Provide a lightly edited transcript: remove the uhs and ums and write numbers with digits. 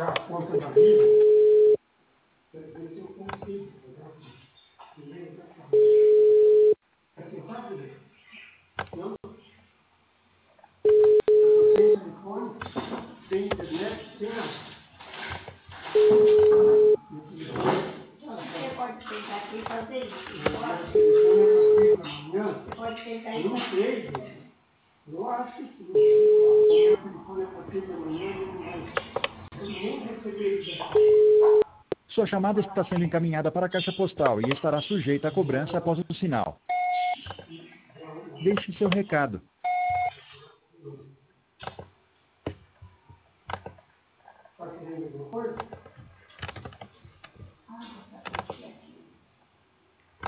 pagar a conta da vida, quero ver se eu consigo pagar dinheiro da família. Assim, sabe? Não? Sem telefone, sem internet, sem nada. Você pode sentar aqui e fazer isso. Você pode sentar e não sei, gente. Eu acho que sim. O telefone é para 6 da manhã, ele não vai nem receber ligação. Sua chamada está sendo encaminhada para a caixa postal e estará sujeita a cobrança após o sinal. Deixe seu recado. Está querendo alguma coisa?